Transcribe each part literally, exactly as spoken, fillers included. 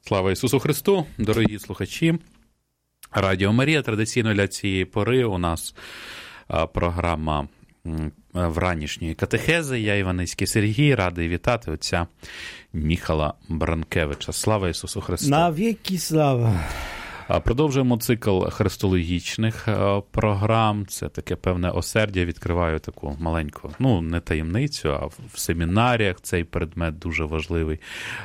Слава Ісусу Христу, дорогі слухачі. Радіо Марія. Традиційно для цієї пори у нас програма вранішньої катехези. Я Іваницький Сергій, радий вітати отця Міхала Бранкевича. Слава Ісусу Христу. Навіки слава. Продовжуємо цикл христологічних програм. Це таке певне осердя. Відкриваю таку маленьку, ну, не таємницю, а в семінаріях цей предмет дуже важливий,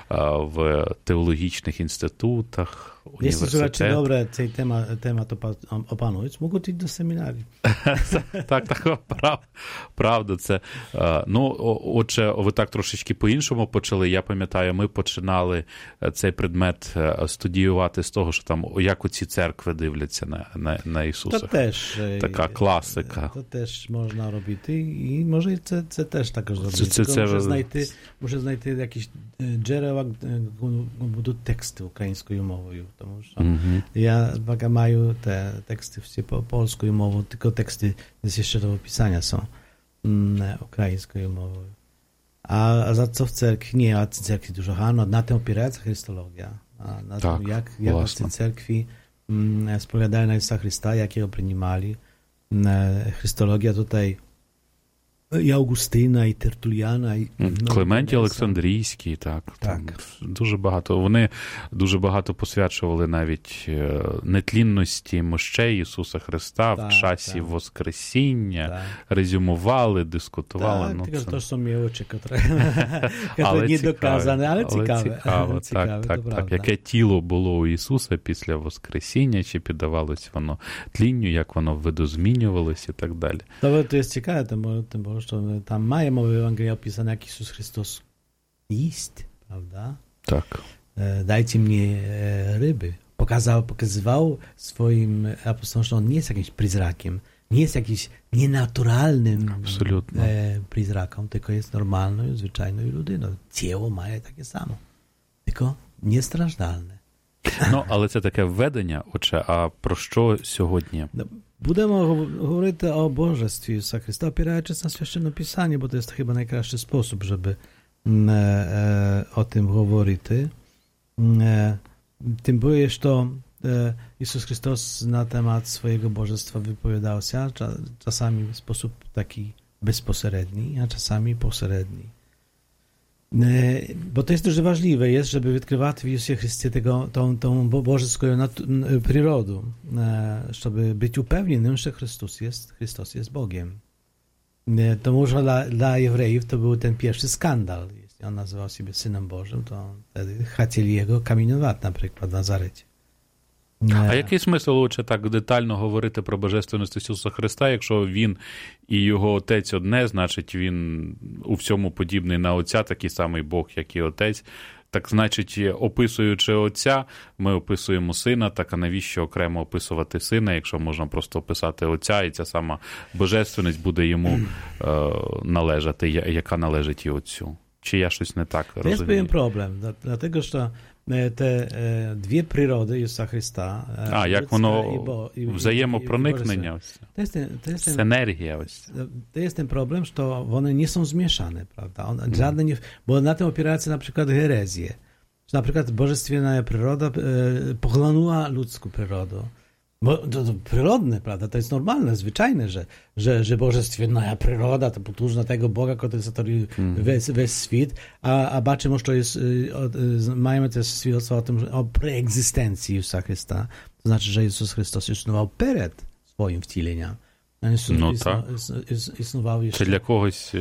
в теологічних інститутах, Jeśli słuchacze dobre tej temat, temat opanuють, можуть йти до семінарів. Так, так, прав, правда це. Ну, отже, ви так трошечки по-іншому почали. Я пам'ятаю, ми починали цей предмет студіювати з того, що там, як оці церкви дивляться на, на, на Ісуса. То теж, така класика. То теж можна робити, і може це, це теж також зробити. Це, це, може, знайти, може знайти якісь джерела, будуть тексти українською мовою. Тому що mm-hmm. ja uwaga, mają te teksty wszystkie po polską mową, tylko teksty jest jeszcze do opisania są mm, ukraińską mową. A, a za co w cerkwi? Nie, a w cerkwi dużo, a no, na tym opiera Chrystologia. A na tak, tym, jak, jak w tej cerkwi mm, spowiadają na Jezusa Chrysta, jak jego przyjmowali. Chrystologia tutaj і Августина, і Тертуліана, і Клементій Олександрійський, так, так. Там дуже багато. Вони дуже багато посвячували навіть нетлінності мощей Ісуса Христа так, в часі так. Воскресіння, так. резюмували, дискутували. Так, ну, тільки це... то są мілочі, які не доказані, але цікаве. Але цікаве, так, так, так. Яке тіло було у Ісуса після Воскресіння, чи піддавалось воно тлінню, як воно видозмінювалось і так далі. То, то є цікаве, тому, тому що там маємо в Євангелії описано, як Ісус Христос їсть, правда? Так. Dajcie mnie ryby. Pokazał, pokazywał swoim apostolom, że on nie jest jakimś pryzrakiem, nie jest jakimś nienaturalnym e, pryzrakiem, tylko jest normalną, zwyczajną ludyną. Ciało ma takie samo, tylko niestраждальне. Ну, але це таке введення, отже, а про що сьогодні? Будемо говорити о Божестві Ісуса Христа, опираючись на Священне Писання, бо це chyba найкращий спосіб, щоб е, е, о тим говорити. E, tym bardziej, że e, Jezus Chrystus na temat swojego bożestwa wypowiadał się cza, czasami w sposób taki bezpośredni, a czasami pośredni. E, bo to jest дуже ważne, jest, żeby odkrywać w Jezusie Chrystusie tego, tą, tą bożską nat- przyrodę, e, żeby być upewnionym, że Chrystus jest, Chrystus jest Bogiem. E, to może dla, dla Jewrejów to był ten pierwszy skandal. On nazywał siebie Synem Bożym, to wtedy chcieli jego kamienować, na przykład w Nazarecie. А який смисл лучше так детально говорити про божественність Ісуса Христа, якщо він і його Отець одне, значить він у всьому подібний на Отця, такий самий Бог, як і Отець. Так, значить, описуючи Отця, ми описуємо Сина, так а навіщо окремо описувати Сина, якщо можна просто описати Отця, і ця сама божественність буде йому е, належати, яка належить і Отцю? Чи я щось не так розумію? Jest pewien problem, dlatego że te dwie przyrody Jezusa Chrysta, а, як воно взаємопроникнення, ось. Синергія ось. To jest ten problem, że one nie są zmieszane, prawda? One, hmm. żadne nie, bo na tym opierają się na przykład herezje. Że na przykład bożestwienna przyroda e, pochłonęła ludzką przyrodę. Bo to, to przyrodne, prawda, to jest normalne, zwyczajne, że, że, że bożestwienna przyroda, to potłużna tego Boga, który stworzył wесь świat, a, a baczymy, że jest, mamy też świadectwo o tym, że o preegzystencji Jezusa Chrysta, to znaczy, że Jezus Chrystus istnował przed swoim wcieleniem. Ну, так. Існував ще. Чи для когось,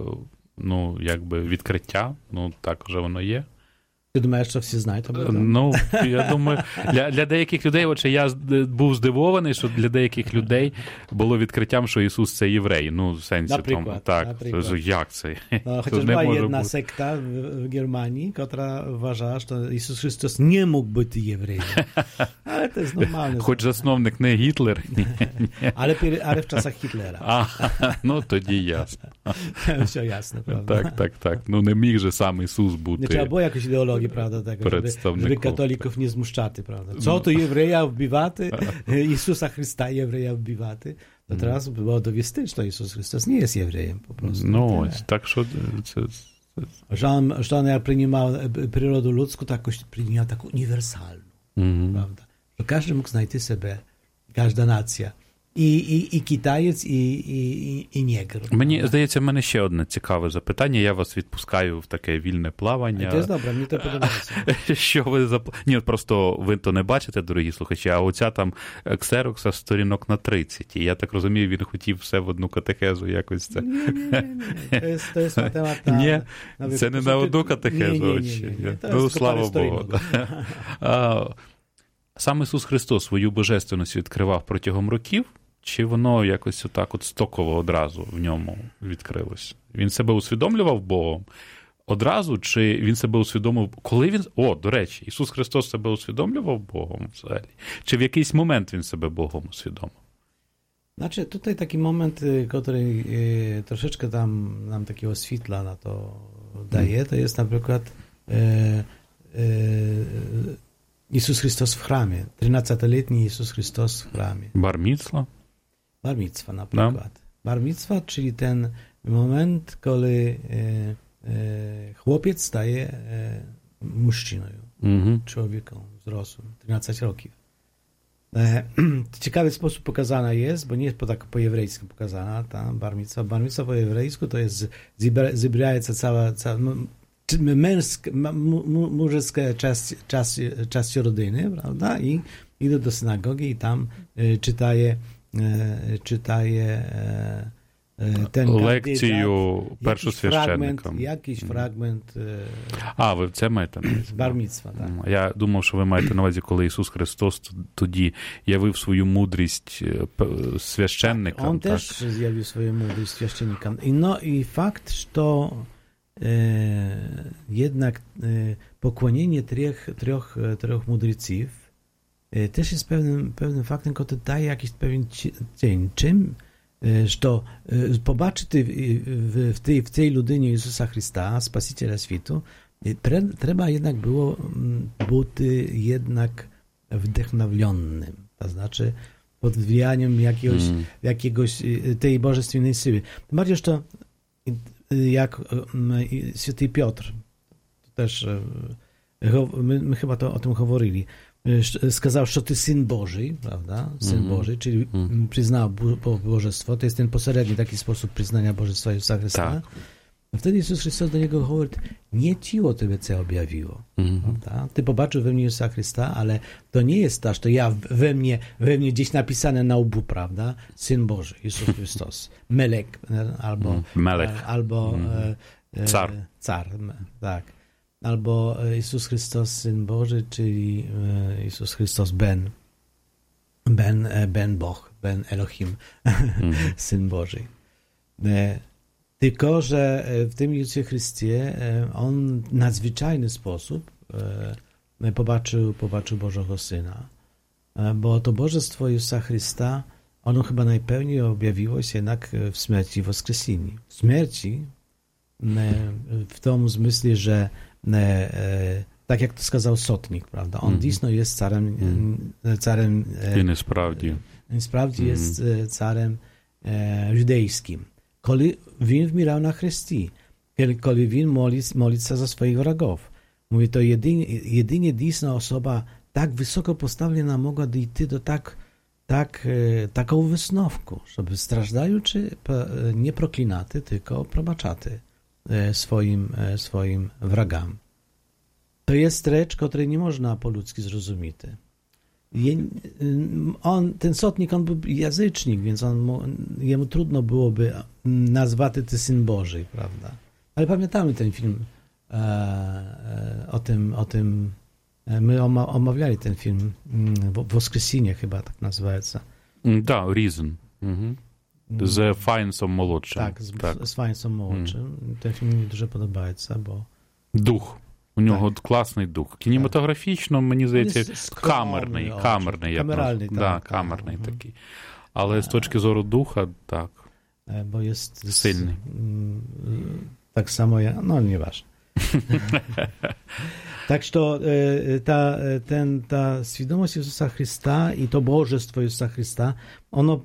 ну, якби відкриття, ну, так вже воно є. Ти думаєш, що всі знають об цьому? Ну, я думаю, для, для деяких людей, отже, я був здивований, що для деяких людей було відкриттям, що Ісус – це єврей. Ну, в сенсі наприклад, тому, так, наприклад. Як це? No, chociaż była jedna бути. Sekta w Germanii, która uważała, że Jezus Chrystus nie mógł być Jewrejem. Ale to jest normalne. Хоч засновник не Гітлер. ale, ale w czasach Hitlera. А, ну, тоді ясно. Все ясно, правда? Так, так, так. Ну, не міг же сам Ісус бути. Nie trzeba było jakoś ideologii, prawda, tego, żeby, żeby katolików nie zmuszczaty, prawda. Co to Jewreja wbiwaty? Jezusa Chrysta Jewreja wbiwaty? To teraz było dowiesti, że Jezus Chrystus nie jest Jewrejem po prostu. No, tak, що це Że on, że on jak przyjmował przyrodę ludzką, to jakoś przyjmował taką uniwersalną, mm-hmm. prawda? Że każdy mógł znajти себе, każda nacja. І, і, і китаєць, і, і, і негр. Мені, правда? Здається, в мене ще одне цікаве запитання. Я вас відпускаю в таке вільне плавання. Це добре, мені то подобається. Що ви запл... Ні, просто ви то не бачите, дорогі слухачі, а оця там ксерокса сторінок на тридцять. І я так розумію, він хотів все в одну катехезу якось це. Ні, ні, ні. То є, то є математика. Ні, це не на одну катехезу. Ні, ні, ні. Ну, слава Богу. А, сам Ісус Христос свою божественність відкривав протягом років, чи воно якось отак от стоково одразу в ньому відкрилось? Він себе усвідомлював Богом одразу, чи він себе усвідомив, коли він... О, до речі, Ісус Христос себе усвідомлював Богом взагалі? Чи в якийсь момент він себе Богом усвідомив? Znaczy, tutaj taki moment, który troszeczkę tam nam takiego światła na to daje, to jest na przykład e, e, Jezus Chrystus w chramie, trzynastoletni Jezus Chrystus w chramie. Bar micwa? Bar micwa na przykład. No. Bar micwa, czyli ten moment, kiedy e, e, chłopiec staje e, mężczyzną, mm-hmm. człowiekiem wzrosłym, trzynaście lat. Ciekawy sposób pokazana jest, bo nie jest po tak po hebrejsku pokazana ta bar micwa. Bar micwa po hebrejsku to jest zebraje cała, cała męska, męska część, część, część rodziny, prawda? I idą do synagogi i tam e, czytaje, e, czytaje e, ten лекцію першосвященникам. Якийсь фрагмент. А, ви це маєте на увазі? Бар міцва, так. Я думав, що ви маєте на увазі, коли Ісус Христос тоді явив свою мудрість священникам. Он теж з'явив свою мудрість священникам. І, no, i fakt, że e, jednak e, pokłonienie trzech, trzech, trzech mudryców e, też jest pewnym, pewnym faktem, który daje jakiś pewien cień. Czym że pobaczyć w, w, tej, w tej ludynie Jezusa Chrysta, Spasiciela światu, trzeba jednak było być jednak wdechновленnym, to znaczy pod wpływem jakiegoś, mm. jakiegoś tej bożestwiennej siły. Tym bardziej, że to jak święty Piotr, też my, my chyba to o tym mówili, сказав, що ти син Божий, правда? Син mm-hmm. Божий, czyli mm-hmm. przyznał bo- Bożestwo. To jest ten pośredni taki sposób przyznania Bożestwa Jezusa Chrysta. Tak. Wtedy Jezus Chrystus do niego mówi, nie ciło tobie co objawiło. Mm-hmm. Prawda? Ty pobaczył we mnie Jezusa Chrysta, ale to nie jest to, że ja we mnie, we mnie gdzieś napisane na łbu, prawda? Syn Boży, Jezus Chrystus. Melek, albo... Mm. Melek. Albo... Mm. E, car. Car, tak. Albo Jezus Chrystus, Syn Boży, czyli Jezus Chrystus Ben, Ben, Ben Boh, Ben Elohim, mm. Syn Boży. Tylko, że w tym Jezusie Chrystie on w nadzwyczajny sposób pobaczył, pobaczył Bożego Syna, bo to Bożestwo Jezusa Chrysta, ono chyba najpełniej objawiło się jednak w śmierci i woskreseniu. W śmierci, w tym zmyśle, że tak jak to skazał Sotnik, prawda? On mm-hmm. dійсно jest carem, mm. carem I niesprawdzi. Niesprawdzi mm. jest carem e, judejskim. Kiedy він wmierał na chrzci, kiedy він molić, molić się za swoich wrogów. Mówi, to jedynie, jedynie dійsna osoba tak wysoko postawiona mogła dojść do tak, tak, e, taką wysnowku, żeby strażdajuczy nie proklinaty, tylko probaczaty swoim, swoim wrogom. To jest rzecz, której nie można po ludzki zrozumieć. On, ten Sotnik, on był języcznik, więc on, jemu trudno byłoby nazwać ty Syn Boży, prawda? Ale pamiętamy ten film e, e, o tym, o tym my omawiali ten film Woskresenie chyba tak nazywa się. Tak, Reason. Mhm. Z Fajnsом молодшим. Tak, z, tak. z Fajnsом молодшим. Mm. Ten film мені дуже подобається, бо... Дух. У нього так. класний дух. Кінематографічно, мені здається, камерний. Камерний. Камеральний, так. Да, камерний так. такий. Але а, з точки зору духа, так. Бо є... Сильний. Так само я... Ну, не важно. Tak, że ta, ten, ta świadomość Jezusa Chrysta i to Bożestwo Jezusa Chrysta, ono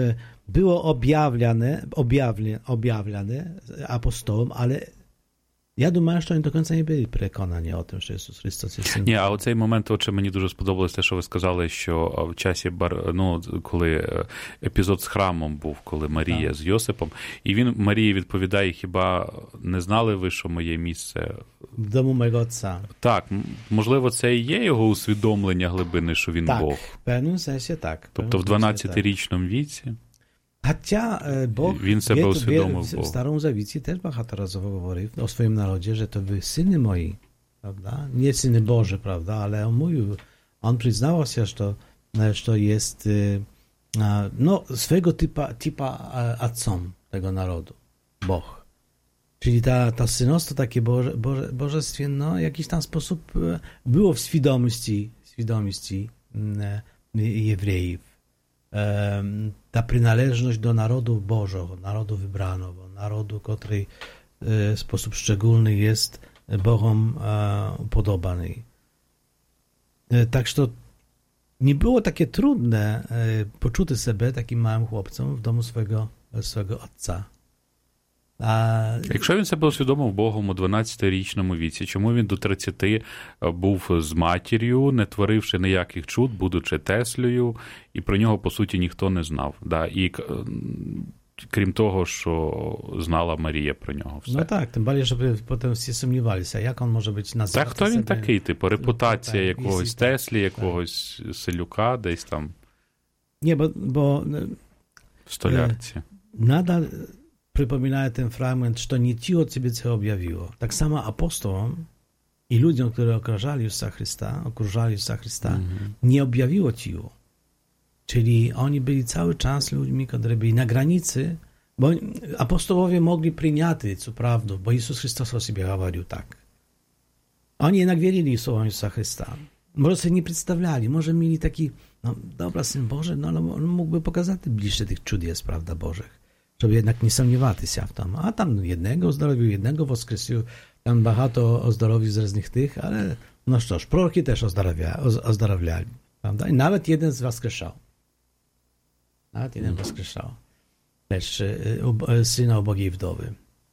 było objawiane, objawiane, objawiane apostołom, ale Я думаю, що вони до кінця не були переконані о тим, що Ісус Христос є Син. Ні, а оцей момент, от, мені дуже сподобалось те, що ви сказали, що в часі, ну, коли епізод з храмом був, коли Марія так. з Йосипом, і він, Марії відповідає, хіба не знали ви, що моє місце? В дому моєго отця. Так, можливо, це і є його усвідомлення глибини, що він так, Бог. В певному сенсі так. Тобто в дванадцятирічному віці? Хоча Бог він себе усвідомив в Старому Завіті теж багато разів говорив о своєму народі, що to wy syny moi, prawda? Nie syny Boże, prawda? Ale on mówił, on przyznawał się, że, że jest no, swego typa, typa ojcem tego narodu, Bóg. Czyli ta, ta synostwo takie boże, boże, bożestwie, no, w jakiś tam sposób było w świadomości, świadomości Jewrejów. Ta przynależność do narodu Bożego, narodu wybranego, narodu, który w sposób szczególny jest Bogom upodobany. Tak, że to nie było takie trudne poczucie себе takim małym chłopcem w domu swojego, swojego ojca. А... Якщо він себе усвідомив Богом у дванадцятирічному віці, чому він до тридцяти був з матір'ю, не творивши ніяких чуд, будучи Теслею, і про нього, по суті, ніхто не знав. Да? І крім того, що знала Марія про нього все. Ну так, тим більше, щоб потім всі сумнівалися, як він може бути назвати. Так, хто він себе... такий? Типу, репутація так, якогось так, Теслі, якогось так. Селюка десь там. Ні, бо... бо в столярці. Надal przypominają ten fragment, że to nie ci od siebie co objawiło. Tak samo apostołom i ludziom, którzy okrużali Jezusa Chrysta, okrużali Jezusa Chrysta, mm-hmm. nie objawiło ci. Czyli oni byli cały czas ludźmi, którzy byli na granicy, bo apostołowie mogli przyjąć co prawdę, bo Jezus Chrystus o sobie mówił tak. Oni jednak wierzyli słowom Jezusa Chrysta. Może sobie nie przedstawiali, może mieli taki, no dobra, Syn Boży, no ale on mógłby pokazać bliższe tych cudów, prawda, Bożych. Żeby jednak nie sądziewaty się w tym. A tam jednego ozdrowił, jednego woskresił, tam багато ozdrowił z różnych tych, ale no cóż, proroki też ozdrowiali, prawda? I nawet jeden z wskrzeszał. Nawet jeden wskrzeszał. Też e, syna ubogiej wdowy.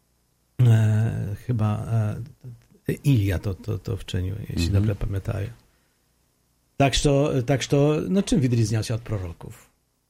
E, chyba e, Ilia to, to, to wczynił, jeśli mm-hmm. dobrze pamiętaję. Tak, że, tak, że no czym wyróżniał się od proroków?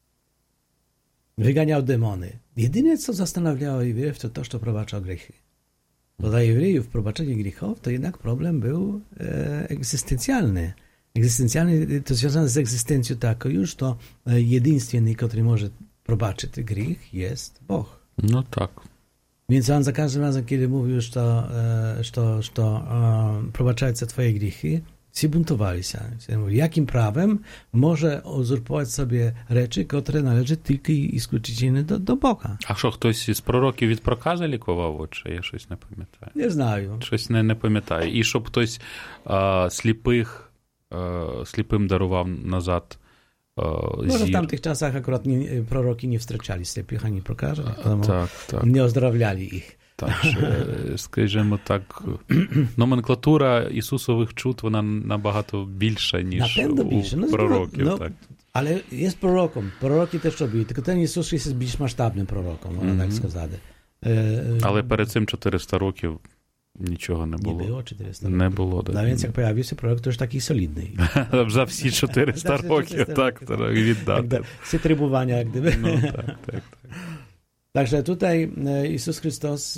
Wyganiał demony. Jedyne, co zastanawiało Jewrejów, to to, że probaczał grzechy. Bo dla Jewrejów probaczenie grzechów to jednak problem był e, egzystencjalny. Egzystencjalny to związane z egzystencją taką już, to e, jedyństwienny, który może probaczyć grzech, jest Bóg. No tak. Więc on za każdym razem, kiedy mówił, że to, e, że to, że to e, probaczające twoje grzechy, się buntowali się. Jakim prawem może uzurpować sobie rzeczy, które należy tylko i исключительно do, do Boga? А що, хтось із пророків від прокази лікував, чи я щось не пам'ятаю? Не знаю. Щось не, не пам'ятаю. І щоб хтось а, сліпих, а, сліпим дарував назад а, Może зір. w tamtych czasach akurat nie, proroki nie wstrzeczali слепих, ani prokarzy, tak, tak. nie ozdrowiali ich. Так, скажімо так, номенклатура Ісусових чуд, вона набагато більша, ніж більше. у No, пророків. No, tak. Ale jest prorokiem. Proroki też robiły. Tylko ten Jezus jest більш масштабним пророком, можна mm-hmm. так сказати. Але перед цим чотириста років нічого не було. Не було чотириста років. Не було, так. Да, więc jak pojawił пророк, то ж такий солідний. За всі чотириста років, так, віддати. Всі требування, як гdyby. Ну, так, так, так. Także tutaj Jezus Chrystus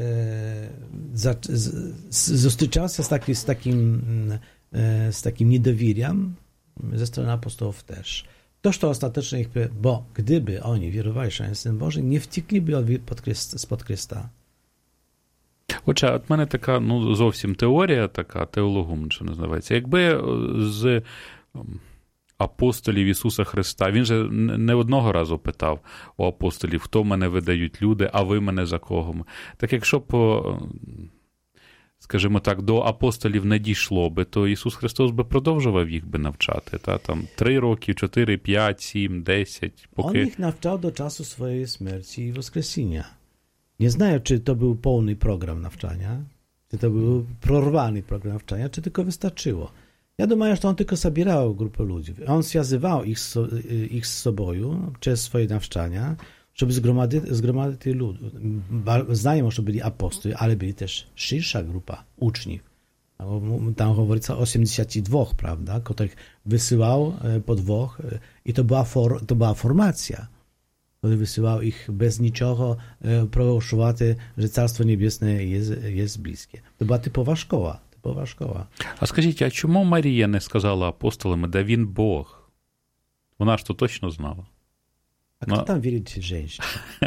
zustyczał się z, taki, z, takim, z takim niedowieriem ze strony apostołów też. To, że ostatecznie ich, bo gdyby oni wierowali, że jest Syn Boży, nie wciekliby spod Chrysta. Отже, от мене така, ну, зовсім теорія така, теологум, що називається. Якби з апостолів Ісуса Христа, він же не одного разу питав у апостолів, хто мене видають люди, а ви мене за кого? Так якщо б, скажімо так, до апостолів не дійшло би, то Ісус Христос би продовжував їх би навчати. Та? Там три роки, чотири, п'ять, сім, десять. Поки... Он їх навчав до часу своєї смерті і воскресіння. Nie znają, czy to był pełny program nawczania, czy to był prorwany program nawczania, czy tylko wystarczyło. Ja думаю, że on tylko zabierał grupę ludzi. On związywał ich, ich z sobą przez swoje nawczania, щоб згромадити, згромадити люд. Знаємо, що були апостоли, але були теж ширша група учнів. Tam говориться o osiemdziesięciu dwóch, prawda, których wysyłał po dwóch i to była, for, to była formacja, który wysyłał ich bez niczego progłoszувати, że Carstwo Niebiesne jest, jest bliskie. To była typowa szkoła, typowa szkoła. А скажіть, а чому Марія не сказала апостолам, да він Бог? Вона ж то точно знала. A kto tam wierzyć żeńszczy?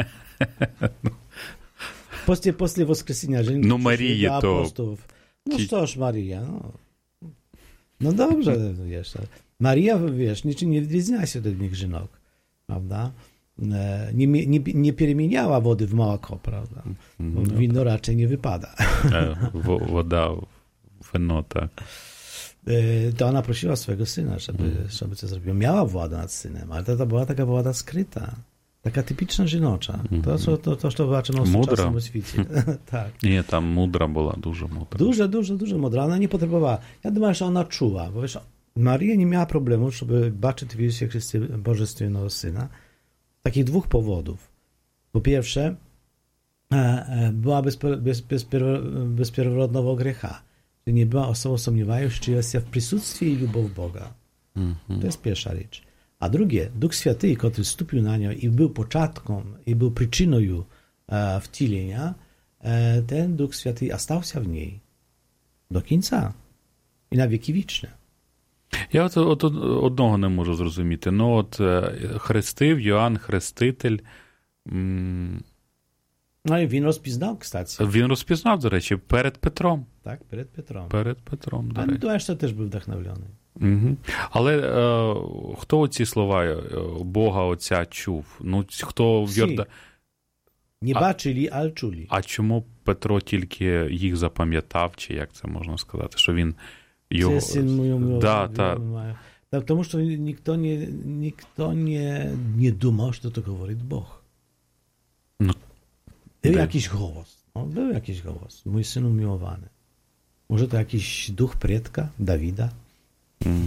После, после воскресения żeńszczy no Марії то... apostolów. No cóż, Maria, no. No dobrze, wiesz. Maria, wiesz, niczym nie wyróżniała się od innych żonok, prawda? Nie, nie, nie переменяła wody w молоко, prawda? Bo no, wino raczej nie wypada. Woda, wino, tak. To ona prosiła swojego syna, żeby, hmm. żeby co zrobił. Miała władzę nad synem, ale to, to była taka władza skryta. Taka typiczna żynocza. To, to, to, to, to zobaczymy w współczesnym świecie. Tak. Nie, tam mądra była, dużo mądra. Dużo, dużo, dużo mądra. Ona nie potrzebowała. Ja думаю, że ona czuła. Bo wiesz, Maria nie miała problemu, żeby baczyć w Jezusie Chrystie Bożestwiennego Syna. Z takich dwóch powodów. Po pierwsze, była bez, bez, bez, bez pierworodnego grzecha. Czyli nie była osobą sądziewającą się w przysutstwie i любов Boga. Mm-hmm. To jest pierwsza rzecz. A drugie, Duch Święty, który stąpił na nią i był początkiem, i był przyczyną e, wcielenia, e, ten Duch Święty ostał się w niej do końca i na wieki wieczne. Я от, от одного не можу зрозуміти. Ну, от хрестив Йоанн Хреститель. М... No i він розпізнав, кстати. Він розпізнав, до речі, перед Петром. Так, перед Петром. Перед Петром, до а речі. думаю, що теж був вдохновлений. Угу. Але е, хто оці слова Бога Отця чув? Ну, хто в Йорда... Не бачили, а чули. А чому Петро тільки їх запам'ятав, чи як це можна сказати, що він його... Це син мій, да, та... Тому що ніхто не, ніхто не, не думав, що це говорить Бог. Ну, był jakiś głos. No, był jakiś głos. Mój syn umiłowany. Może to jakiś duch предка Dawida? Mm.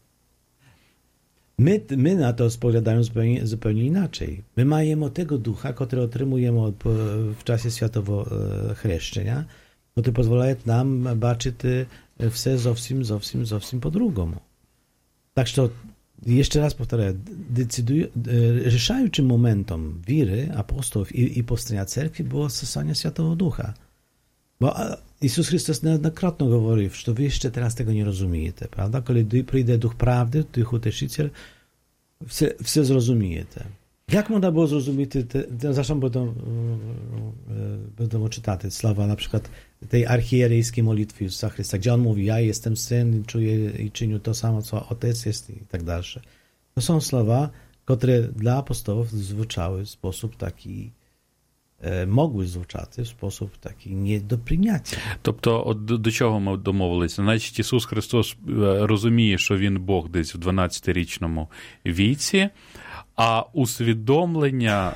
My, my na to spoglądamy zupełnie, zupełnie inaczej. My mamy tego ducha, który otrzymujemy od, w czasie światowego chrzczenia, który pozwala nam baczyć wszystko zowsim, zowsim, zowsim po drugiemu. Tak, że jeszcze raz powtarzam, decyduję, решаючим momentem wiry apostolów i, i powstania cerkwi było zesłanie Świętego Ducha. Bo Jezus Chrystus niejednokrotnie mówił, że wy jeszcze teraz tego nie rozumiecie, prawda? Kiedy przyjdzie Duch Prawdy, Duch Uteszyciel, wszystko zrozumiecie. Jak można było zrozumieć, te, zresztą będą, będą czytać słowa na przykład tej archierejskiej modlitwy Jezusa Chrystusa, gdzie on mówi, ja jestem syn, czuję i czynię to samo, co Otec jest i tak dalej. To są słowa, które dla apostołów zwyczały w sposób taki, e, mogły звучати в sposób taki nie do przyjęcia. Тобто, от до, до чого ми домовилися? Значить, Ісус Христос розуміє, що Він Бог десь в дванадцятирічному віці, а усвідомлення,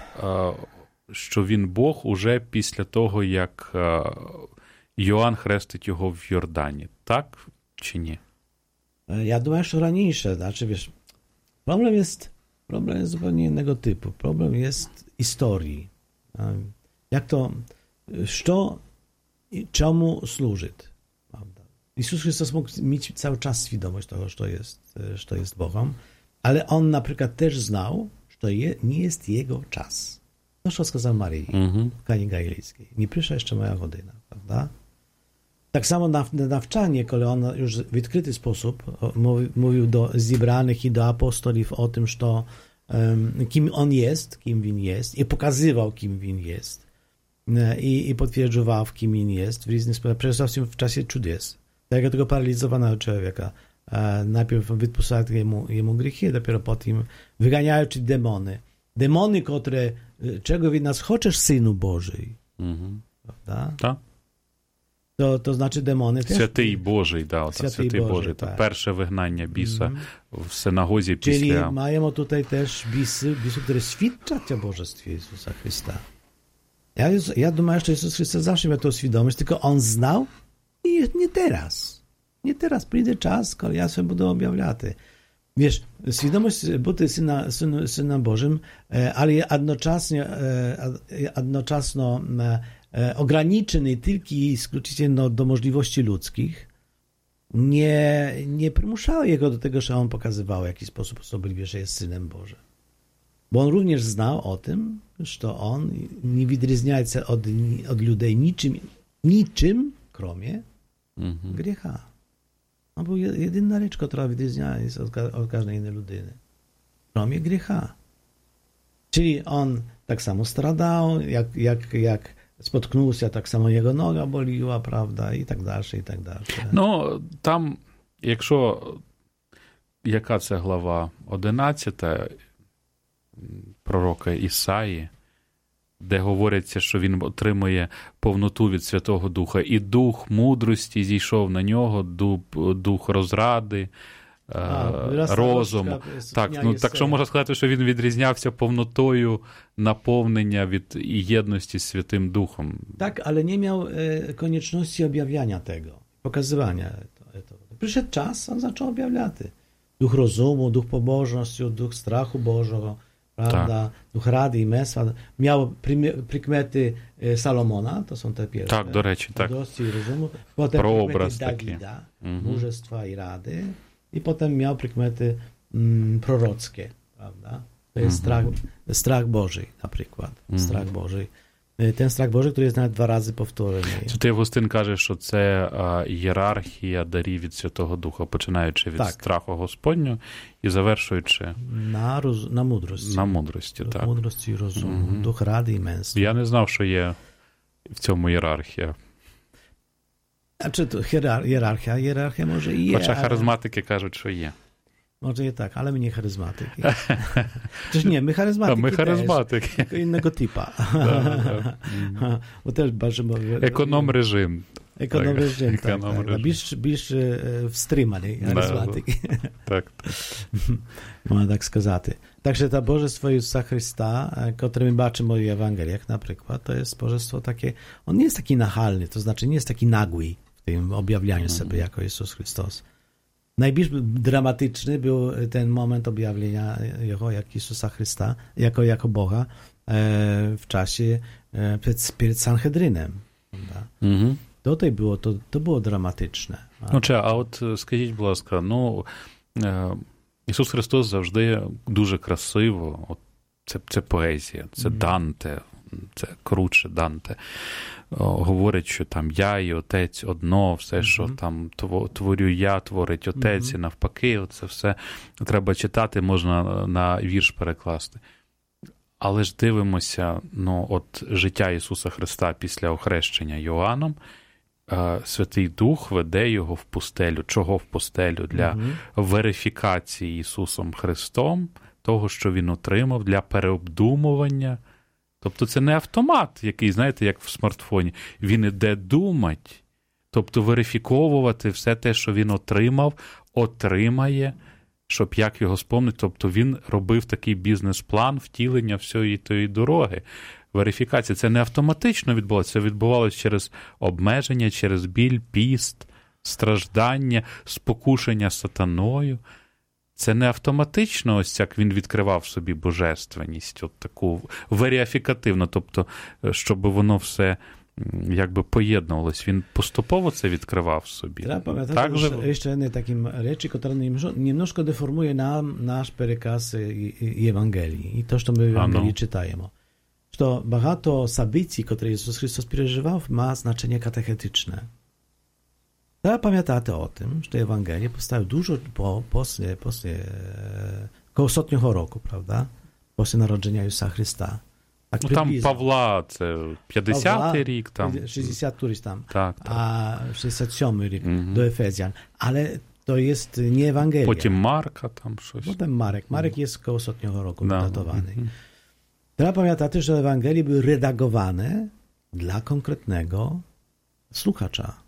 що він Бог, уже після того, як Йоанн хрестить його в Йордані. Так чи ні? Ja думаю, że раніше. Znaczy, wiesz, problem jest, problem jest zupełnie innego typu. Problem jest historii. Jak to, co, czemu służy? Jezus Chrystus mógł mieć cały czas świadomość tego, że to jest, że to jest Bogiem, ale on na przykład też znał, że to je, nie jest jego czas. To, co сказав Марії mm-hmm. w Kanie Galilejskiej. Nie przyszła jeszcze moja godzina, prawda? Tak samo na nawczanie, kiedy on już w odkryty sposób mówił, mówił do zebranych i do apostolów o tym, że to, um, kim on jest, kim on jest, i pokazywał, kim on jest, i, i potwierdzał, kim on jest w różny sposób, przede wszystkim w czasie cudes. Tak jak tego paralizowanego człowieka. Najpierw wypuszczają jemu, jemu grzechy, dopiero potem wyganiają ci demony. Demony, które, czego od nas chcesz, Synu Bożej. Mm-hmm. Prawda? Tak. To, to znaczy demony też. Святий Божий, да, оце Святий, Святий Божий. Божий tak. Перше вигнання біса mm-hmm. w synagodze pісля... Czyli mają tutaj też bisy, bisy, które świadczą o Bożestwie Jezusa Chrysta. Ja, ja думаю, że Jezus Chrystus zawsze miał to świadomość, tylko On znał i nie teraz. Nie teraz, przyjdzie czas, kiedy ja sobie będę objawiaty. Wiesz, świadomość buty syna, syna, syna Bożym, ale jednocześnie, jednocześnie ograniczony tylko i skrócicie no, do możliwości ludzkich, nie, nie przymuszały jego do tego, że on pokazywał w jaki sposób osobliwie, że jest Synem Bożym. Bo on również znał o tym, że on nie odróżnia się od, od ludzi niczym, niczym, kromie mhm. grzecha. On był jedyna rzecz, która odróżnia się od, od każdej innej ludyny. Kromie grzecha. Czyli on tak samo stradał, jak, jak, jak spotknął się, tak samo jego noga boliła, prawda, i tak далі, і так далі. Ну, там, якщо, яка це глава? одинадцята пророка Ісаї, де говориться, що він отримує повноту від Святого Духа, і дух мудрості зійшов на нього, дух, дух розради, а, розум. Так, ну, так що можна сказати, що він відрізнявся повнотою наповнення від єдності з Святим Духом. Так, ale nie miał e, konieczności objawiania tego, pokazywania. To, to. Przyszedł czas, on zaczął objawiać. Duch rozumu, duch pobożności, duch strachu Bożego, prawda? Tak. Duch rady i męstwa. Miał prikmety Salomona, to są te pierwsze. Tak, do rечі, tak. Mądrości i rozumu. Potem Proobraz Dawida, mhm. męstwa i rady. I potem miał prikmety mm, prorockie, prawda? To jest strach, strach Boży na przykład. Strach Boży. Ten strach Boży, który jest nawet dwa razy powtórzony. Це ти, Августин, кажеш, що це а, ієрархія дарів від Святого Духа, починаючи від так. страху Господнього і завершуючи на, роз... на мудрості. На мудрості, дух так. мудрості і розуму, угу. дух ради і мęstwa. Я не знав, що є в цьому ієрархія. А чи то ієрархія? Ієрархія може і є. Хоча харизматики кажуть, що є. Może i tak, ale my nie charyzmatyki. Czyż nie, my charyzmatyki. A my charyzmatyki. Też, tylko innego typa. Bo też bardziej... Ekonom reżim. Ekonom reżim, tak. Ekonom tak, tak. Більш, більш встриманий харизматики. Так. Можна так сказати. Także to Bożestwo Jezusa Chrysta, które my baczymy w Ewangeliach na przykład, to jest Bożestwo takie, on nie jest taki nachalny, to znaczy nie jest taki nagły w tym objawianiu sobie jako Jezus Chrystus. Najbardziej dramatyczny był ten moment objawienia Jego jak Jezusa Chrysta, jako, jako Boga e, w czasie e, przed, przed Sanhedrynem. Mm-hmm. Tutaj było, to, to było dramatyczne. Ну, чи, а от скажіть, будь ласка, ну, Ісус Христос завжди дуже красиво, от це, це поезія, це mm-hmm. Данте, це круче Данте. Говорить, що там я і Отець одно, все, що mm-hmm. там творю я, творить Отець, mm-hmm. і навпаки, це все треба читати, можна на вірш перекласти. Але ж дивимося, ну, от життя Ісуса Христа після охрещення Йоанном, Святий Дух веде його в пустелю. Чого в пустелю? Для mm-hmm. верифікації Ісусом Христом того, що Він отримав, для переобдумування. Тобто це не автомат, який, знаєте, як в смартфоні. Він іде думати, тобто верифіковувати все те, що він отримав, отримає, щоб як його спомнити. Тобто він робив такий бізнес-план втілення всієї тої дороги. Верифікація. Це не автоматично відбувалося, це відбувалося через обмеження, через біль, піст, страждання, спокушення сатаною. Це не автоматично, ось як він відкривав собі божественність, от таку верифікативну, тобто, щоб воно все jakby поєднувалось. Він поступово це відкривав собі. Trzeba pamiętać, tak, że jeszcze jednej takim rzeczy, która немножко deformuje nam nasz przekaz i Ewangelii. I to, co my w Ewangelii czytajemy. Że багато sabitcji, które Jezus Chrystus przeżywał, ma znaczenie katechetyczne. Trzeba pamiętać o tym, że Ewangelie powstały dużo po, после, после, koło setnego roku, prawda? После народження Ісуса Христа. Так, ну, там Павла, це п'ятдесятий рік. Там. шістдесятий там. Так, так. А шістдесят сьомий рік угу. до Ефезян. Але то є не Євангелія. Потім Марка там щось. Потім Марek. Marek jest koło setnego roku no. datowany. Mhm. Trzeba pamiętać, że Ewangelie były redagowane dla konkretnego słuchacza.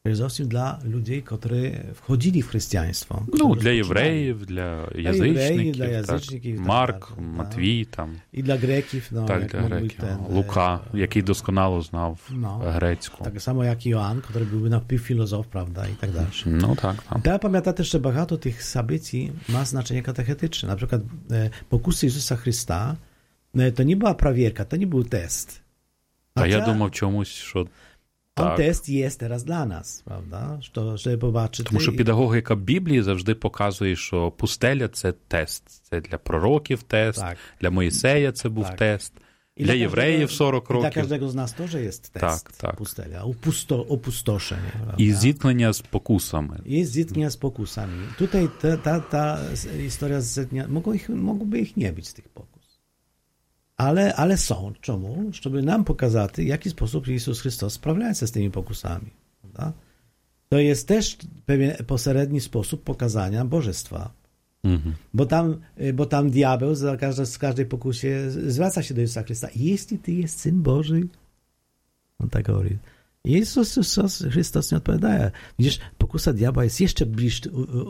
передусім для людей, які входили в християнство. Ну, для євреїв, для язичників, для язичників так. Марк, так, Матвій, там. І для греків. Ну, так, для греків. Ten, Лука, е... який досконало знав no, грецьку. Так само, як Іоанн, який був напівфілозоф, правда, і так далі. Ну, так, так. Треба пам'ятати, що багато тих событий ma znaczenie katechetyczne. Na przykład e, pokusy Jezusa Chrysta e, to nie była prawierka, to nie był test. A, A ja думав чомусь, що On tak. Test jest teraz dla nas, prawda? Що, щоб побачити. Тому що педагогіка Біблії завжди показує, що пустеля – це тест. Це для пророків тест, так. Для Моїсея це був так. Тест, і для, для євреїв сорок років. Для кожного з нас теж є тест, так, так. пустеля, опусто, опустошення. Правда? І зіткнення з покусами. І зіткнення з покусами. Tutaj ta, ta, ta історія з зіткнення, mogłoby їх не бути з тих покус. Ale, ale są. Czemu? Żeby nam pokazać, w jaki sposób Jezus Chrystus sprawdza się z tymi pokusami. Prawda? To jest też pewien pośredni sposób pokazania Bożestwa. Mm-hmm. Bo tam, bo tam diabeł za każde, z każdej pokusie zwraca się do Jezusa Chrystusa. Jeśli Ty jest Syn Boży, on tak mówi. Jezus Chrystus nie odpowiada. Widzisz, pokusa diabła jest jeszcze bliższa,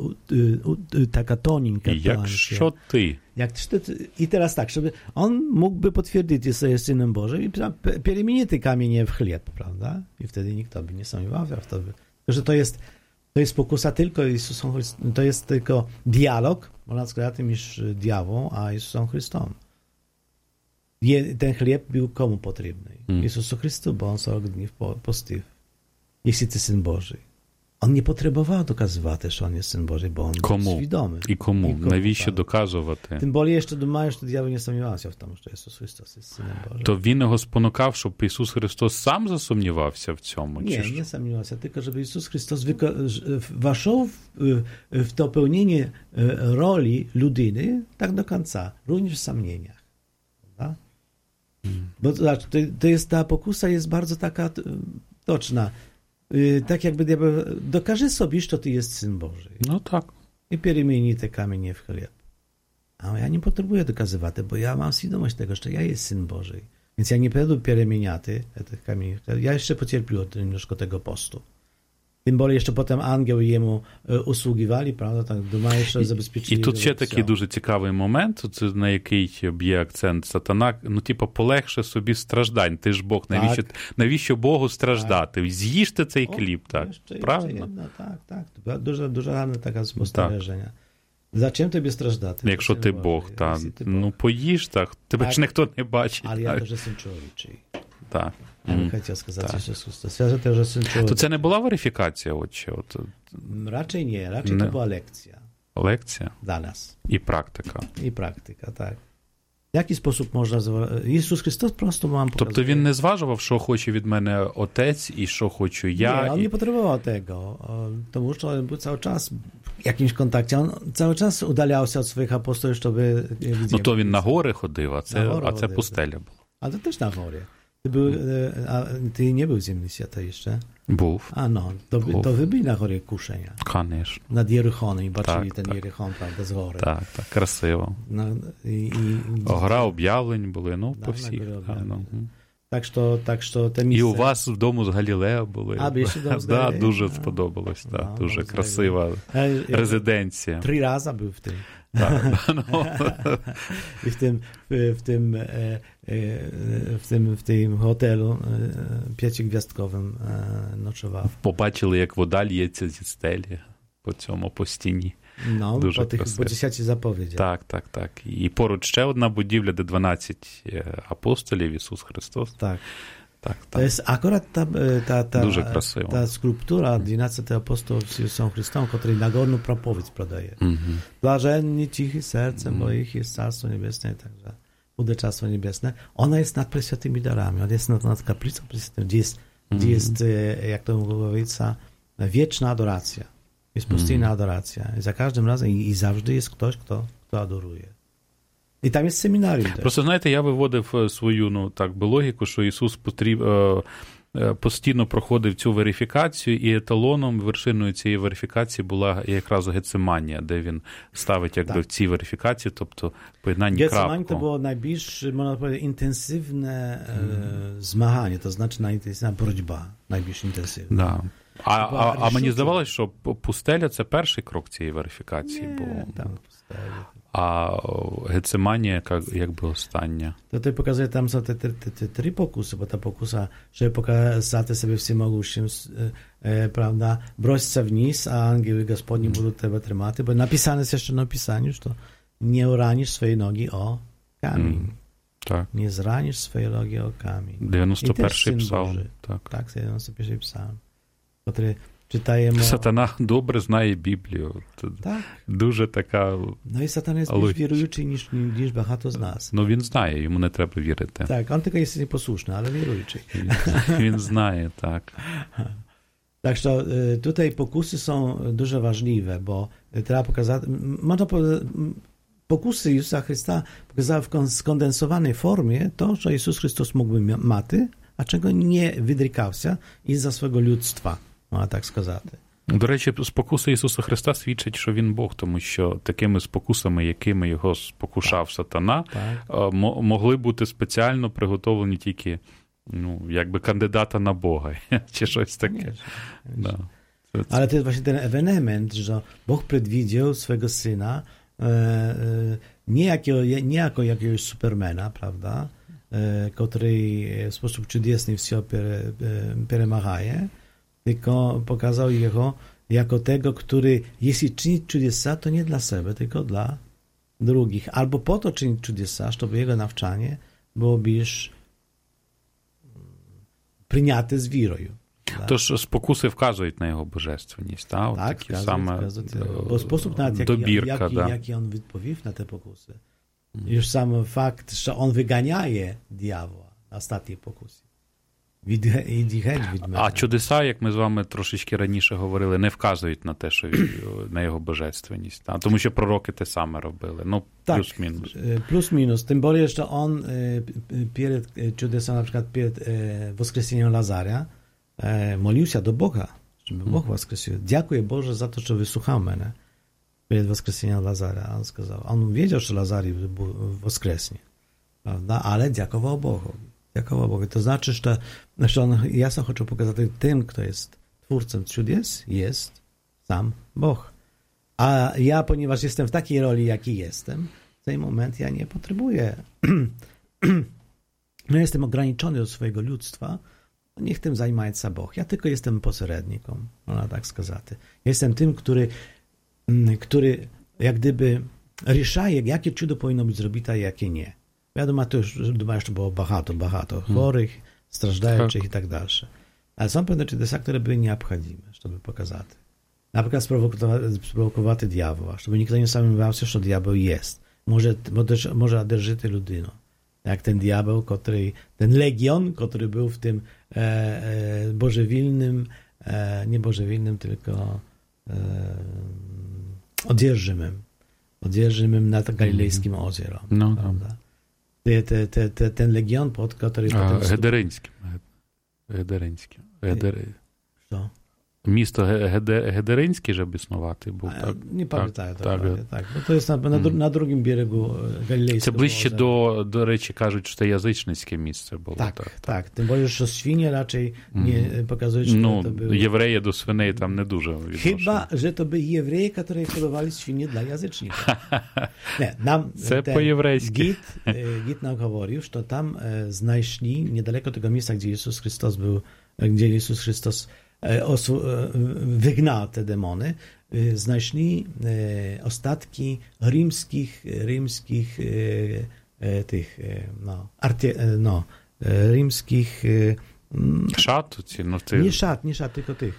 taka toninka. Jak що ty? Jak ty? I teraz tak, żeby on mógłby potwierdzić, że jest Synem Bożym i перемени te kamienie w chleb, prawda? I wtedy nikt by nie sądził, że to jest, to jest pokusa tylko Jezusem Chrystusem, to jest tylko dialog, można сказати, między diabłem a Jezusem Chrystusem. Ten chleb był komu potrzebny? Mm. Jezusu Chrystu, bo on сорок dni постив. Jeśli ty Syn Boży. On nie potrzebował dokazywać, że on jest Syn Boży, bo on komu? był świadomy. I komu? I komu Навіщо tak. доказувати? Тим більше, jeszcze думаю, що диявол не сумнівався в тому, що Ісус Христос є Сином Божим. То він його спонукав, щоб Ісус Христос сам засумнівався в цьому? Nie, чи nie сумнівався, tylko żeby Ісус Христос weszł w, w to pełnienie roli ludyny tak do końca, również w sumnieniach. Prawda? Bo to, to jest, ta pokusa jest bardzo taka toczna. Tak jakby diabeł dokaże sobie, że ty jest Syn Boży. No tak. I перемени te kamienie w chleb. A ja nie potrzebuję dokazywać, bo ja mam świadomość tego, że ja jest Syn Boży. Więc ja nie będę перемeniać tych kamieni. Ja jeszcze pocierpię od troszkę tego postu. Тим більше, що потім ангели йому услугували, правда, так, думаю, що забезпечили. І тут ще такий дуже цікавий момент, це на який б'є акцент Сатана, ну, типу, полегше собі страждань, ти ж Бог, навіщо, навіщо Богу страждати? Так. З'їжте цей хліб, так, ще, правильно? Ще одна, так, так, дуже, дуже гарне таке спостереження. Зачем тобі страждати? Якщо ти Бог, так, ну, поїж, так, тебе так, ж ніхто не бачить. Але я теж син чоловічий. Так. Я не хотів сказати, що Ісус Христос. Я теж син чоловічий. То це не була верифікація, отче? От... Raczej nie, raczej to była lekcja. Lekcja? Dla nas. I praktyka. I praktyka, tak. W jaki sposób można... Ісус Христос просто вам показує. Тобто він не зважував, що хоче від мене Отець і що хочу я? Nie, on і... nie potrzebował tego, тому що on był cały czas w jakimś kontakcie. On cały czas udalał się od swoich apostołów, żeby... Ну то він на гори ходив, а це, а це пустеля була. A to też na górze. Ty, był, a ty nie był w ziemi świata jeszcze? Був. A no, to, to wy byli na górze kuszenia. Конечно. Nad Jerychonem i patrzyli tak, ten tak. Jerychon, prawda, z góry. Так, так, красиво. No, i, i, Гора об'явлень були, ну, да, по всіх. Да, ну. Так що, так що те місце... І у вас вдома з Галілея були. А, більше вдома з Галілея? Галілея. Да, дуже сподобалось, да, no, дуже красива резиденція. Три рази був в тим. Tak, no. I w tym, w tym, w tym, w tym hotelu pięciogwiazdkowym noczował. Побачили, як вода лється зі стелі по цьому, по стіні. No, Дуже по, тих, по десятій заповіді. Так, так, так. І поруч ще одна будівля, де дванадцять апостолів, Ісус Христос. Так. Tak, tak. To jest akurat ta, ta, ta, ta, ta skulptura dwunastego apostołów z Jezusem Chrystusem, który Nagorną propowiedź podaje. Mm-hmm. Blażenni, cichy sercem, mm-hmm. bo ich jest Carstwo Niebiesne i także bude Carstwo Niebiesne. Ona jest nad Preświatymi darami, ona jest nad, nad kaplicą Preświatą, gdzie jest, mm-hmm. gdzie jest, jak to mówić, wieczna adoracja. Jest pustyjna mm-hmm. adoracja. I za każdym razem i, i zawsze jest ktoś, kto, kto adoruje. І там є семінарій. Просто, знаєте, я виводив свою, ну, так би логіку, що Ісус потріб, е, е, постійно проходив цю верифікацію, і еталоном, вершиною цієї верифікації була якраз Гециманія, де він ставить якби в цій верифікації, тобто поєднання крапку. Гециманія то було найбільш, можна сказати, інтенсивне mm. е, змагання, то значить інтенсивна боротьба, найбільш інтенсивна. Да. А, а, а мені здавалося, що пустеля – це перший крок цієї верифікації. Nie, бо... tam pustele. А Гециманія, як, якби остання. To tutaj pokazuje, tam są te, te, te, te trzy pokusy, bo ta pokusa, żeby pokazać sobie всемогущим, e, prawda, broćca wniz, a angieli Gospodni będą tebe trzymaty, bo napisane jest jeszcze na pisaniu, że nie uranisz swojej nogi o kamień. Mm, tak. Nie zranisz swojej nogi o kamień. дев'яносто перший псалм. Tak, tak, дев'яносто перший psalm, który czytajemy... Сатана добре знає Біблію. Tak. Дуже така... No i Satan jest bardziej wierujący niż, niż багато z nas. Ну, він знає, йому не треба вірити. Tak, on tylko jest nieposłuszny, ale wierujący. Він, він знає, так. Tak, że tutaj pokusy są дуже важливі, bo trzeba pokazać, można powiedzieć, pokusy Jezusa Chrysta pokazały w skondensowanej formie to, że Jezus Chrystus mógłby mати, a czego nie wydrykał się із-за swojego ludztwa, można tak сказати. До речі, спокуси Ісуса Христа свідчать, що Він Бог, тому що такими спокусами, якими його спокушав сатана, так. могли бути спеціально приготовлені тільки, ну, якби кандидата на Бога, чи щось таке. Да. Ale to jest właśnie ten ewenement, że Bóg przewidział swego Syna e, e, nie, jakiego, nie jako jakiegoś supermana, prawda, e, który w sposób cudowny wszystko перемагає, tylko pokazał Jego jako tego, który jeśli czyni cudesa, to nie dla siebie, tylko dla drugich. Albo po to czynić cudesa, żeby Jego nauczanie było bільш прийняте з вірою. Тож спокуси вказують на його божественність, так? Так, такі вказують, саме вказують. Бо спосіб, навіть, як, добірка, як, да. як він відповів на ті покуси. Mm. Już sam fakt, że on wyganiaje diabła na ostatniej pokusі. Від, від, від а чудеса, як ми з вами трошечки раніше говорили, не вказують на те, що на його божественність. Так? Тому що пророки те саме робили. Ну, tak, плюс-мінус. Plus-minus. Tym bardziej, że on przed czudesem, na przykład przed wskreseniem Lazara, modlił się do Boga, żeby Bóg wskrzesił. Dziękuję Boże za to, że wysłuchał mnie przed wskreseniem Lazara. On сказал, on wiedział, że Lazar woskresnie, prawda? Ale dziękował Bogu. Dziękował Bogu. To znaczy, że, że on jasno chce pokazać tym, kto jest twórcą cudes, jest sam Bóg. A ja, ponieważ jestem w takiej roli, jakiej jestem, w ten moment ja nie potrzebuję. No jestem ograniczony do swojego ludztwa, niech tym zajmuje się Bóg. Ja tylko jestem pośrednikiem, można tak сказać. Jestem tym, który, który jak gdyby решає, jakie cudo powinno być zrobione, a jakie nie. Wiadomo, to już думаю, że było багато, багато chorych, страждаючих i tak dalej. Ale są pewne czudesa, które były nieobchodzime, żeby pokazać. Na przykład sprowokować diabła, żeby nikt nie samym się, że diabeł jest. Może, może, może drżyty ludyno. Jak ten diabeł, który, ten legion, który był w tym e, e, bożewilnym, e, nie bożewilnym, tylko e, odzierżymym. Odzierżymym nad Galilejskim mm-hmm. ozierem. No, prawda? Te, te, te, te, ten legion, pod który... A, potem... Гедериńskim. Гедериńskim. Гедери... Co? Місто Гедеринське, żeby існувати, був, так? Nie pamiętam, tak, tak, tak. tak, bo to jest na, na, na drugim brzegu Galilejskiego. Це ближче до, до речі, кажуть, що це язичницьке місце було. Tak, так, tak. tak. Tym bardziej, że świnie raczej nie mm. pokazują, że no, to były... євреї до свиней там не дуже відношені. Chyba, że to byli Jewreje, którzy hodowali świnie dla jazyczników. Nie, nam Це по-єврейськи. Git, Git nam mówił, że tam znaleźli niedaleko tego miejsca, gdzie Jezus Chrystus był, gdzie Jezus Chrystus Osu, wygnał te demony, znaleźli ostatki rzymskich, rzymskich tych, no, artie, no, rzymskich szat? No, ty... Nie szat, nie szat, tylko tych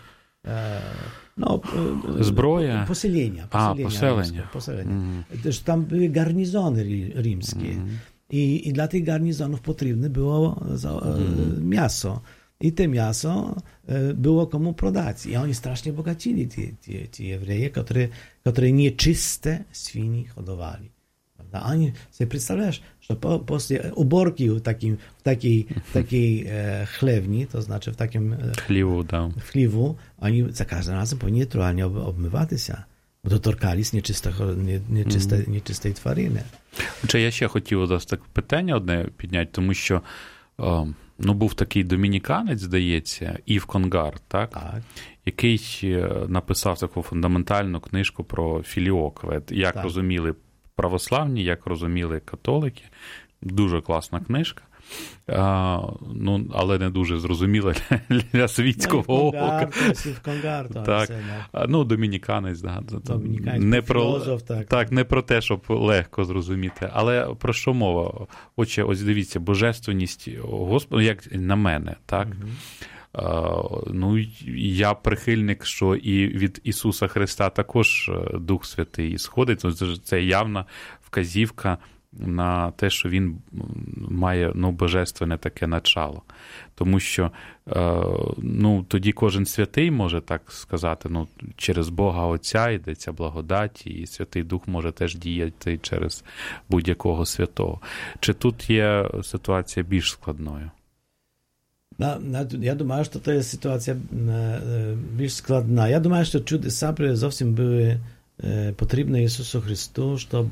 no, zbroja? Poselenia. A, poselenia. poselenia. Mm. Też tam były garnizony rzymskie mm. i, i dla tych garnizonów potrzebne było mm. miasto. I te miasto było komu prodać. I oni strasznie bogacili, ci, ci, ci Jewreje, które, które nieczyste świni hodowali. Prawda? Oni sobie przedstawiasz, że po, po uborki w, takim, w takiej, w takiej e, chlewni, to znaczy w takim e, chliwu, da. w chliwu, oni za każdym razem powinni naturalnie ob, obmywać się, bo to torkali z nieczystego, nie, nieczyste, mm. nieczystej тварини. Чи я ще хотів ось так питання одне підняти, тому що о, ну, був такий домініканець, здається, Ів Конгар, так? Так. який написав таку фундаментальну книжку про філіокве, як так. розуміли православні, як розуміли католики. Дуже класна книжка. А, ну, але не дуже зрозуміла для, для світського ока. Так, ну, домініканець, да, домініканець не про, філозоф, так. Так, не про те, щоб легко зрозуміти. Але про що мова? Отже, ось дивіться, божественність Господа, як на мене, так? Угу. Uh, ну, я прихильник, що і від Ісуса Христа також Дух Святий сходить. Це явна вказівка на те, що він має, ну, божественне таке начало. Тому що, ну, тоді кожен святий може так сказати, ну, через Бога Отця йде ця благодать, і Святий Дух може теж діяти через будь-якого святого. Чи тут є ситуація більш складною? Na, na, ja думаю, що to jest sytuacja більш складна. Я думаю, що чудеса зовсім були потрібні Ісусу Христу, щоб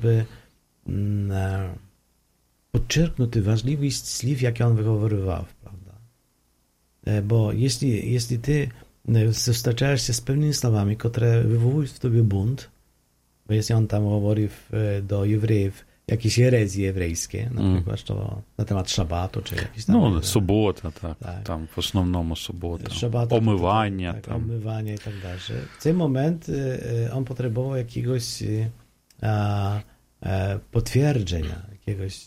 podczerpnąć ważliwość słów, jakie on wychowywał, prawda? Bo jeśli, jeśli ty zустрічаєш się z pewnymi słowami, które wywołują w tobie bunt, bo jeśli on tam mówi do Jewrejów jakieś herezje ewrejskie, na przykład mm. na temat szabatu, czy jakieś tam... No, sobota, tak, tak. Tam w основному sobota. Szabata, omywania. Tak, tam. omywanie i tak dalej. W tym moment on potrzebował jakiegoś a, a, potwierdzenia, jakiegoś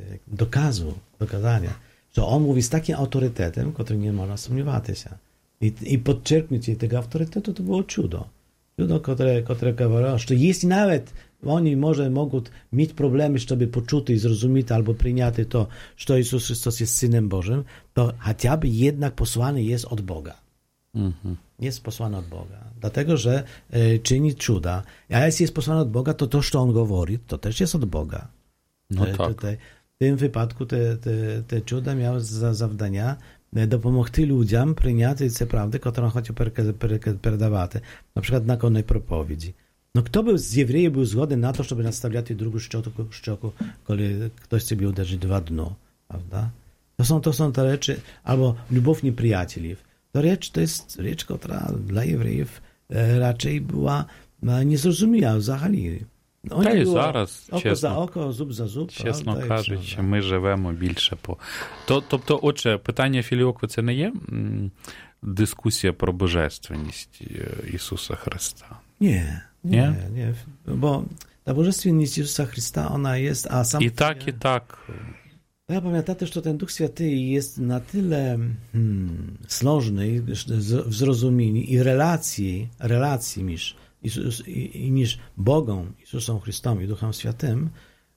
dokazu, dokazania, że on mówi z takim autorytetem, który nie można sumniować się. I, i podczerpnięcie tego autorytetu to było cudo. Cudo, które, które говорило, że jeśli nawet oni może mogą mieć problemy, żeby poczuć i zrozumieć albo przyjąć to, że Jezus Chrystus jest Synem Bożym, to chociażby jednak posłany jest od Boga. Mm-hmm. Jest posłany od Boga. Dlatego, że e, czyni cuda. A jeśli jest posłany od Boga, to to, co on mówi, to też jest od Boga. No e, tak. Tutaj, w tym wypadku te, te, te cuda miały za zawdania dopomogти ludziom przyjąć te prawdy, które on chciał передавать. Na przykład na konnej propowiedzi. No kto by z Jewreji był zgodny na to, żeby nastawiać drugą szczoku, szczoku, kiedy ktoś chce uderzyć dwa dno, prawda? To są, to są te rzeczy, albo любов nieprzyjacieli. To rzecz, to jest rzecz, która dla Jewrejów raczej była niezrozumiała взагалі. Та й зараз, око чесно, за око, зуб за зуб. Чесно правда, кажучи, все, ми живемо більше по... То, тобто, отже, питання філіокви – це не є м, дискусія про божественність Ісуса Христа? Ні, ні, ні, ні. Бо та божественність Ісуса Христа, вона є... А сам і так, і так. Ja pamiętam, że ten Duch Święty jest na tyle hmm, slożny w zrozumieniu i relacji, relacji między Jezus, i, i niż Bogom, Jezusem Chrystusem i Duchem Świętym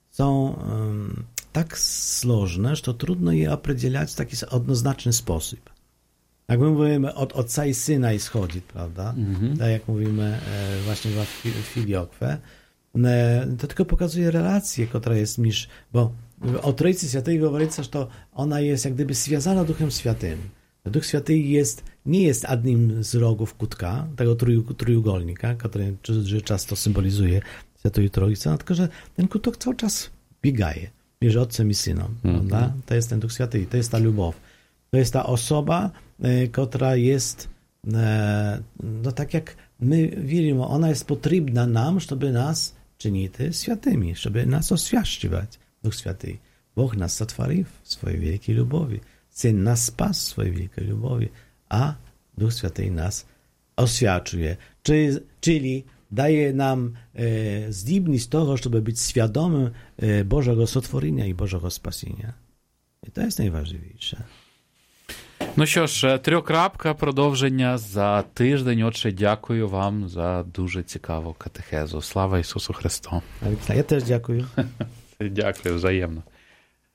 są um, tak slożne, że to trudno je określać w taki jednoznaczny sposób. Jak my mówimy, od Ojca i Syna ischodzi, prawda? Mm-hmm. Tak jak mówimy e, właśnie w Filiokwę, e, to tylko pokazuje relację, która jest między, bo o Trójcy Świętej говорится, że ona jest jak gdyby związana Duchem Świętym. Duch Święty jest, nie jest jednym z rogów kutka, tego trójugolnika, który często symbolizuje Świętą Trójcę, tylko że ten kutok cały czas biegaje między Ojcem i Synem. Mm-hmm. To jest ten Duch Święty, to jest ta любов. To jest ta osoba, e, która jest, e, no tak jak my wierzymy, ona jest potrzebna nam, żeby nas czynić świętymi, żeby nas oświadczyć. Duch Święty. Bóg nas stworzył w swojej wielkiej lubowi. Syn nas spas w swojej wielkiej lubowi, a Duch Święty nas oświadczuje. Czyli, czyli daje nam e, zdібність того, żeby być świadomym e, Bożego sotworzenia i Bożego spasienia. I to jest najważniejsze. Ну що ж, трьохкрапка, продовження за тиждень. Отже, дякую вам за дуже цікаву катехезу. Слава Ісусу Христу! Я теж дякую. Дякую, взаємно.